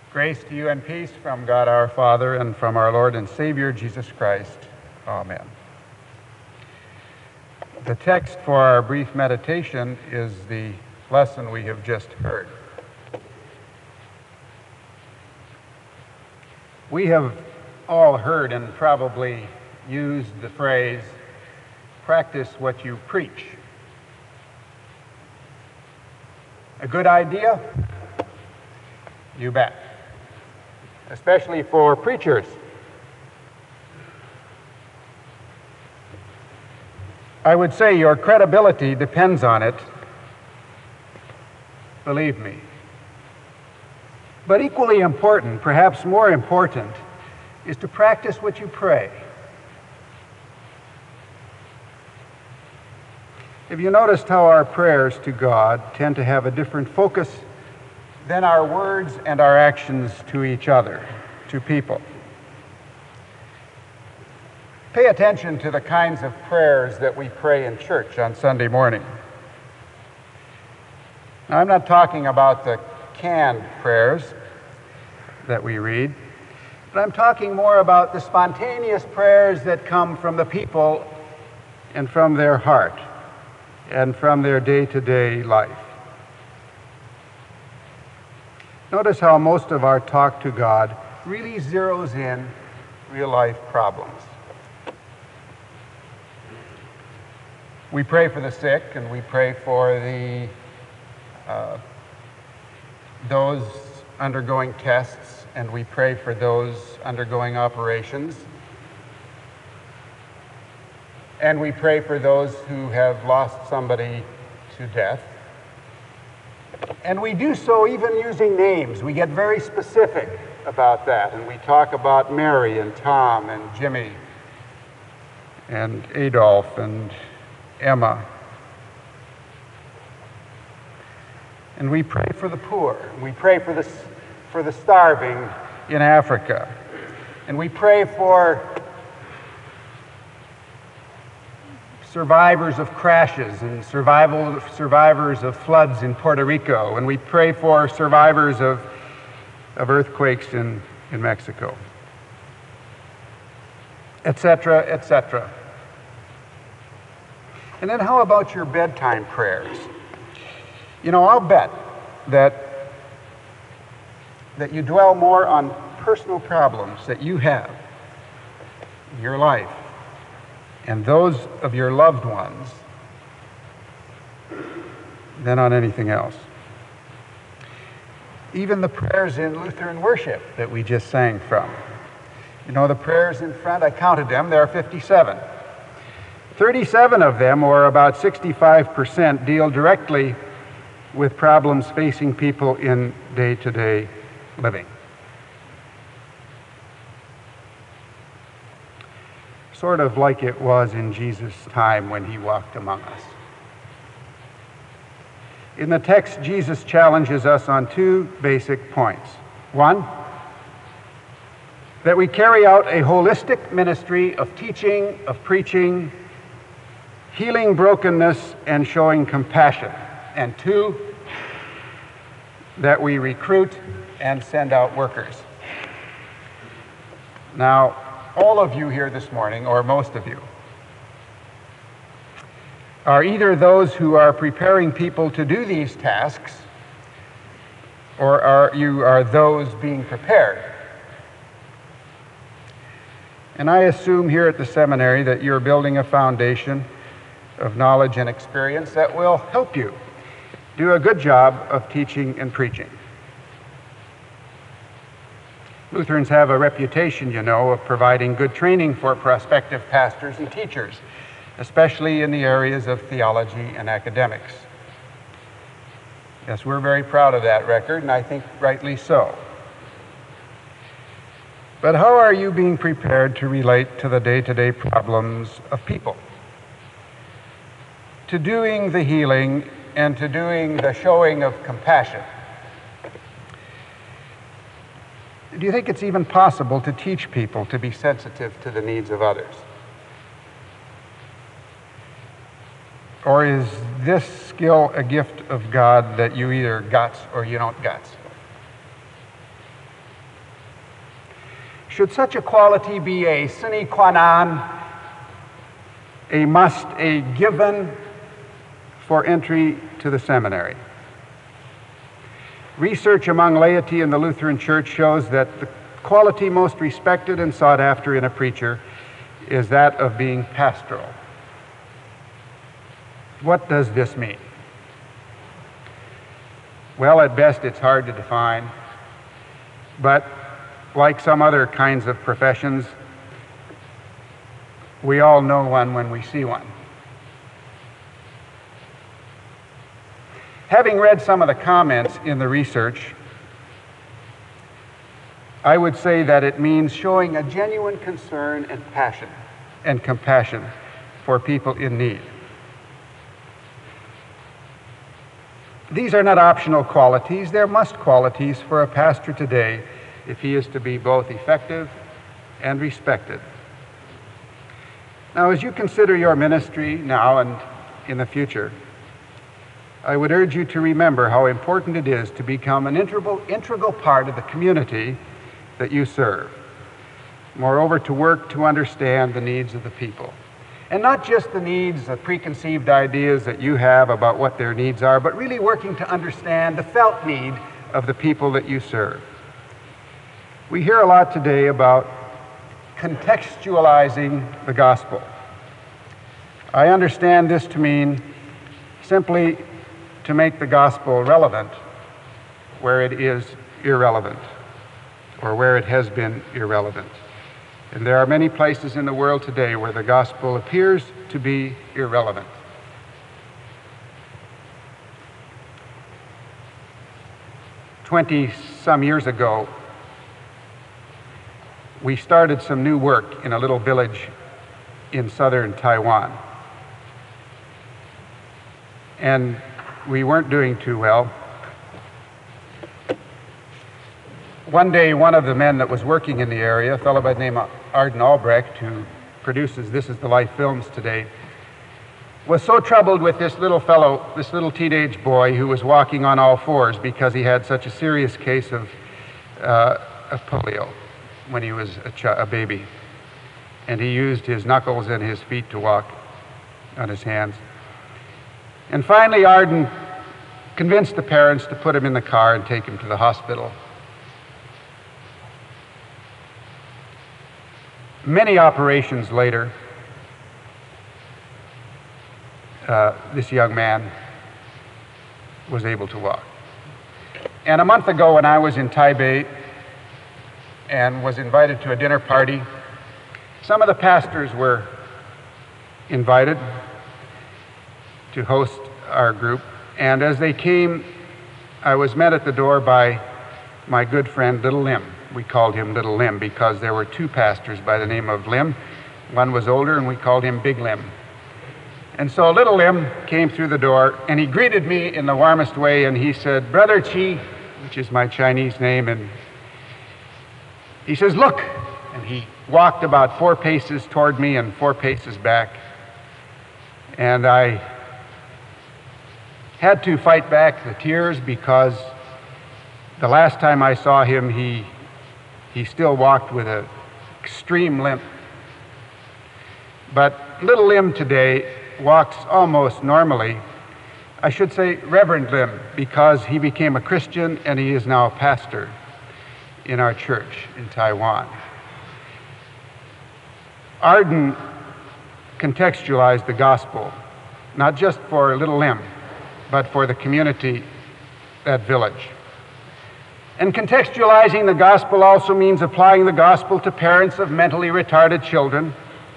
Grace to you and peace from God our Father and from our Lord and Savior Jesus Christ. Amen. The text for our brief meditation is the lesson we have just heard. We have all heard and probably used the phrase, practice what you preach. A good idea? You bet. Especially for preachers. I would say your credibility depends on it, believe me. But equally important, perhaps more important, is to practice what you pray. Have you noticed how our prayers to God tend to have a different focus than our words and our actions to each other, to people? Pay attention to the kinds of prayers that we pray in church on Sunday morning. Now, I'm not talking about the canned prayers that we read, but I'm talking more about the spontaneous prayers that come from the people and from their heart and from their day-to-day life. Notice how most of our talk to God really zeroes in real-life problems. We pray for the sick, and we pray for those undergoing tests, and we pray for those undergoing operations. And we pray for those who have lost somebody to death. And we do so even using names. We get very specific about that, and we talk about Mary and Tom and Jimmy and Adolf and Emma. And we pray for the poor. We pray for the starving in Africa. And we pray for survivors of crashes and survivors of floods in Puerto Rico. And we pray for survivors of earthquakes in Mexico, etc., etc. And then how about your bedtime prayers? You know, I'll bet that you dwell more on personal problems that you have in your life and those of your loved ones than on anything else. Even the prayers in Lutheran worship that we just sang from. You know, the prayers in front, I counted them, there are 57. 37 of them, or about 65%, deal directly with problems facing people in day-to-day living. Sort of like it was in Jesus' time when he walked among us. In the text, Jesus challenges us on two basic points. One, that we carry out a holistic ministry of teaching, of preaching, healing brokenness, and showing compassion. And two, that we recruit and send out workers. Now, all of you here this morning, or most of you, are either those who are preparing people to do these tasks, or you are those being prepared. And I assume here at the seminary that you're building a foundation of knowledge and experience that will help you do a good job of teaching and preaching. Lutherans have a reputation, you know, of providing good training for prospective pastors and teachers, especially in the areas of theology and academics. Yes, we're very proud of that record, and I think rightly so. But how are you being prepared to relate to the day-to-day problems of people? To doing the healing and to doing the showing of compassion? Do you think it's even possible to teach people to be sensitive to the needs of others? Or is this skill a gift of God that you either guts or you don't guts? Should such a quality be a sine qua non, a must, a given for entry to the seminary? Research among laity in the Lutheran Church shows that the quality most respected and sought after in a preacher is that of being pastoral. What does this mean? Well, at best, it's hard to define, but like some other kinds of professions, we all know one when we see one. Having read some of the comments in the research, I would say that it means showing a genuine concern and passion and compassion for people in need. These are not optional qualities, they're must qualities for a pastor today if he is to be both effective and respected. Now, as you consider your ministry now and in the future, I would urge you to remember how important it is to become an integral part of the community that you serve. Moreover, to work to understand the needs of the people. And not just the needs, the preconceived ideas that you have about what their needs are, but really working to understand the felt need of the people that you serve. We hear a lot today about contextualizing the gospel. I understand this to mean simply to make the gospel relevant where it is irrelevant, or where it has been irrelevant. And there are many places in the world today where the gospel appears to be irrelevant. Some years ago, we started some new work in a little village in southern Taiwan. And we weren't doing too well. One day, one of the men that was working in the area, a fellow by the name of Arden Albrecht, who produces This Is the Life films today, was so troubled with this little fellow, this little teenage boy who was walking on all fours because he had such a serious case of polio when he was a baby. And he used his knuckles and his feet to walk on his hands. And finally, Arden convinced the parents to put him in the car and take him to the hospital. Many operations later, this young man was able to walk. And a month ago, when I was in Taipei and was invited to a dinner party, some of the pastors were invited to host our group. And as they came, I was met at the door by my good friend, Little Lim. We called him Little Lim because there were two pastors by the name of Lim. One was older, and we called him Big Lim. And so Little Lim came through the door, and he greeted me in the warmest way, and he said, "Brother Chi," which is my Chinese name, and he says, "Look." And he walked about 4 paces toward me and 4 paces back. And I had to fight back the tears because the last time I saw him, he still walked with an extreme limp. But Little Lim today walks almost normally. I should say Reverend Lim, because he became a Christian and he is now a pastor in our church in Taiwan. Arden contextualized the gospel, not just for Little Lim, but for the community, that village. And contextualizing the gospel also means applying the gospel to parents of mentally retarded children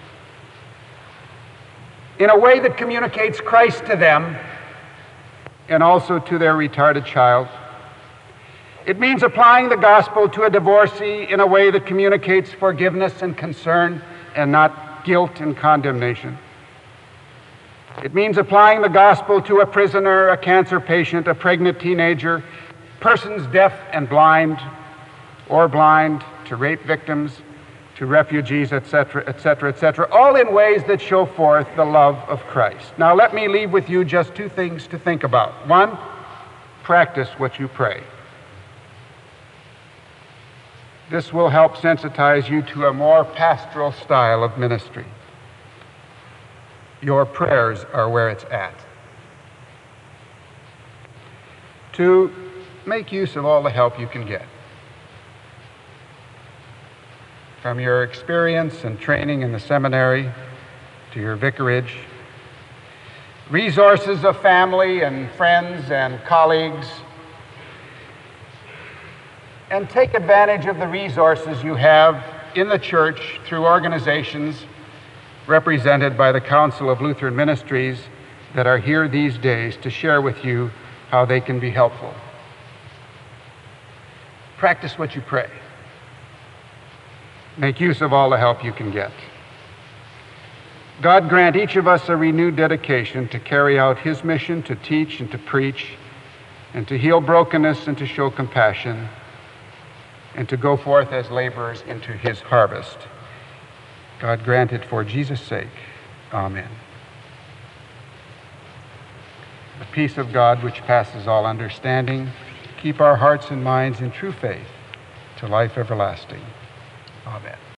in a way that communicates Christ to them and also to their retarded child. It means applying the gospel to a divorcee in a way that communicates forgiveness and concern and not guilt and condemnation. It means applying the gospel to a prisoner, a cancer patient, a pregnant teenager, persons deaf and blind or blind, to rape victims, to refugees, etc., etc., etc., all in ways that show forth the love of Christ. Now let me leave with you just 2 things to think about. 1, practice what you pray. This will help sensitize you to a more pastoral style of ministry. Your prayers are where it's at. 2, make use of all the help you can get. From your experience and training in the seminary to your vicarage, resources of family and friends and colleagues, and take advantage of the resources you have in the church through organizations represented by the Council of Lutheran Ministries that are here these days to share with you how they can be helpful. Practice what you pray. Make use of all the help you can get. God grant each of us a renewed dedication to carry out His mission to teach and to preach and to heal brokenness and to show compassion and to go forth as laborers into His harvest. God grant it for Jesus' sake. Amen. The peace of God, which passes all understanding, keep our hearts and minds in true faith to life everlasting. Amen.